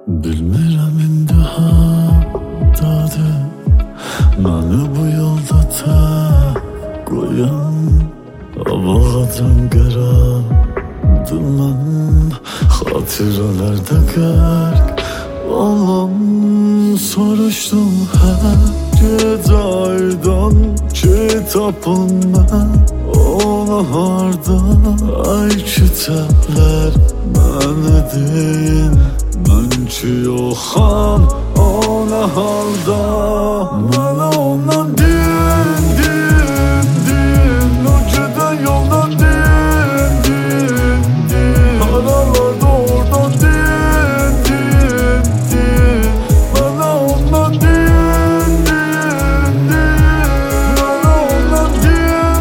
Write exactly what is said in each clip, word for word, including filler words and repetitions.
Bilmirəm indi hardadır, məni bu yolda tək qoyan. Havadan qaradım mən, xatirələrdə qərq olan. Soruşdum hər gecə aydan ki tapın mən onu harda. Ay kitəblər mənə deyin, mən ki yoxam ona halda. Mənə ondan din, din, din, o gedən yoldan din, din, din. Haralarda oradan din, din, din. Mənə ondan din, din, din. Mənə ondan din.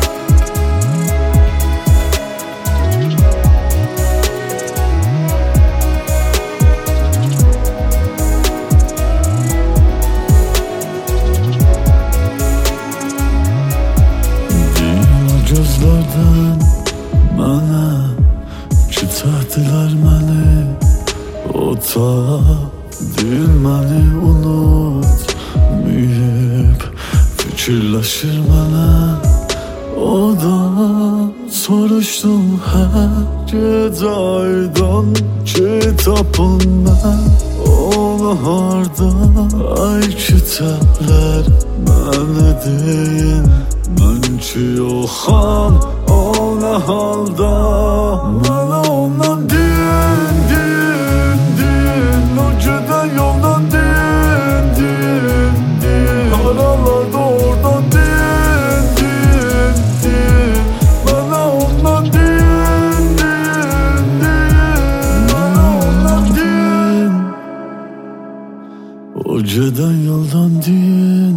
Gözlərdən mənə kitəhdilər məni, o ta deyil məni unutmayıb fikirləşir mənə. O da soruşdum hər gecə aydan ki tapın mən onu harda. Ay kitəblər mənə deyin, mən ki yoxam ona halda. Mənə ondan din, din, din, o gedən yoldan din, din, din. Haralarda oradan din, din, din. Mənə ondan din, din, din. Mənə ondan din, o gedən yoldan din.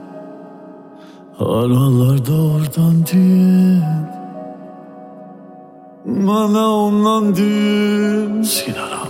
Aralarda oradan din, mənə ondan din.